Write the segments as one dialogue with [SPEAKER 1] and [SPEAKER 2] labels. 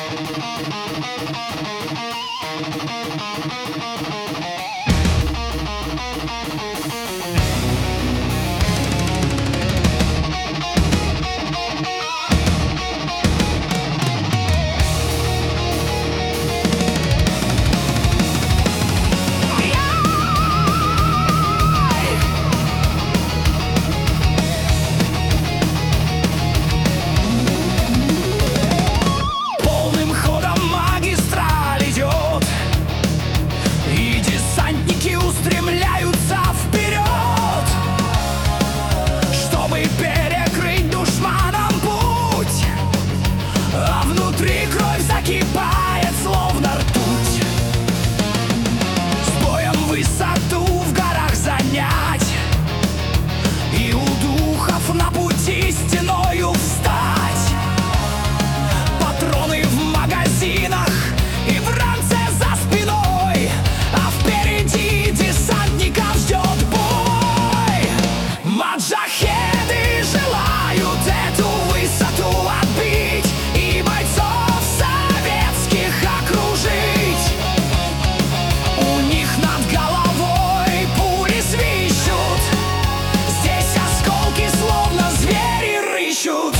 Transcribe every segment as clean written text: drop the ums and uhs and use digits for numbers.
[SPEAKER 1] Закипает, словно ртуть. С боем высоту в горах занять и у духов на пути стеною встать. Патроны в магазинах и в ранце за спиной, а впереди десантников ждет бой. Маджахеды желают эту высоту отбить и бойцов окружить. У них над головой пули свищут, здесь осколки словно звери рыщут.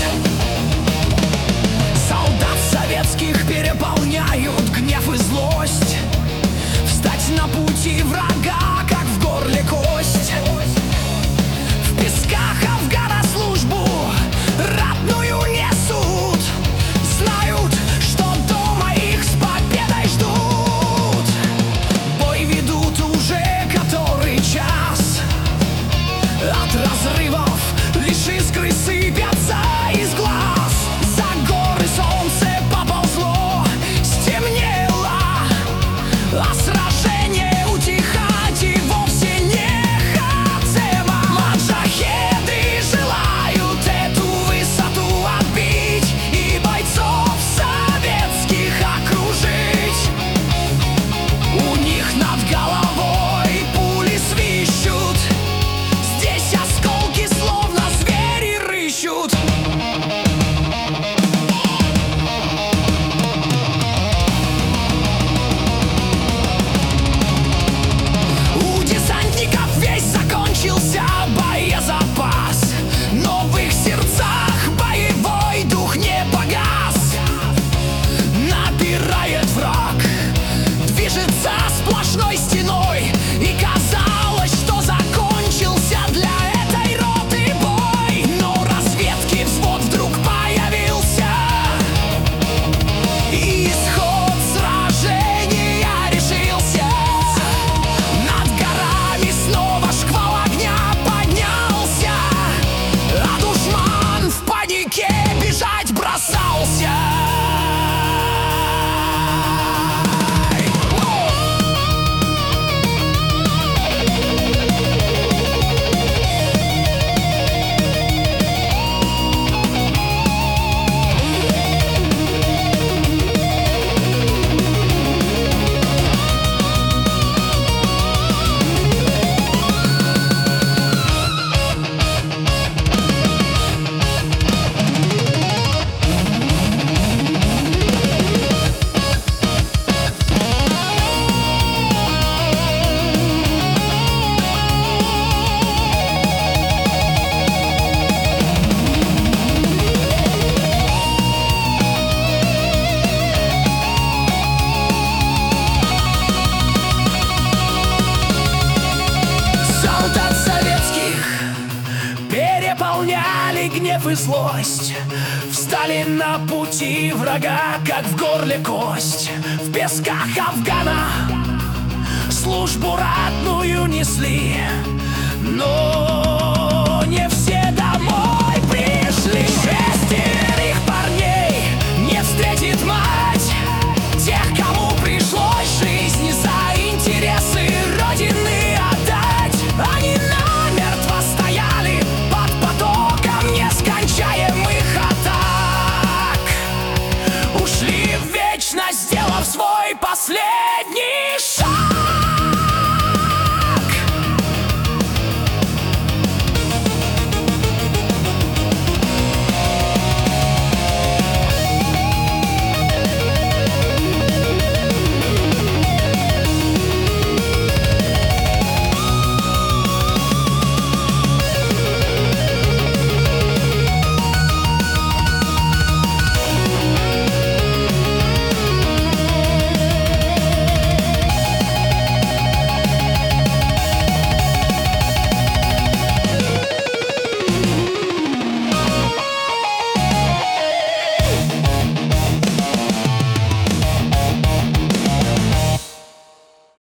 [SPEAKER 1] Солдат советских переполняют гнев и злость. Встать на пути врага, как в горле кость. В песках Афгана службу ратную несут, знают, что дома их с победой ждут. Бой ведут уже который час, от разрывов лишь искры сыпятся из глаз. За горы солнце поползло, стемнело, а сражение утихать и вовсе не хотело. Маджахеды желают эту высоту отбить и бойцов советских окружить. У них над головой пули свищут, здесь осколки словно звери рыщут. У десантников весь закончился боезапас, но в их сердцах боевой дух не погас. Набирает враг, движется сплошной стеной, и казалось, что закончился для этой роты бой. Но разведки взвод вдруг появился, и исход сражения решился. Над горами снова шквал огня поднялся, а душман в панике бежать бросался. Солдат советских переполняли гнев и злость. Встали на пути врага, как в горле кость. В песках Афгана службу ратную несли, но не все домой пришли. Шестерых парней не встретит мать, тех, кому пришлось жизнь за интересы Родины отдать. Они намертво стояли под потоком нескончаемых атак, ушли в вечность, сделав свой последний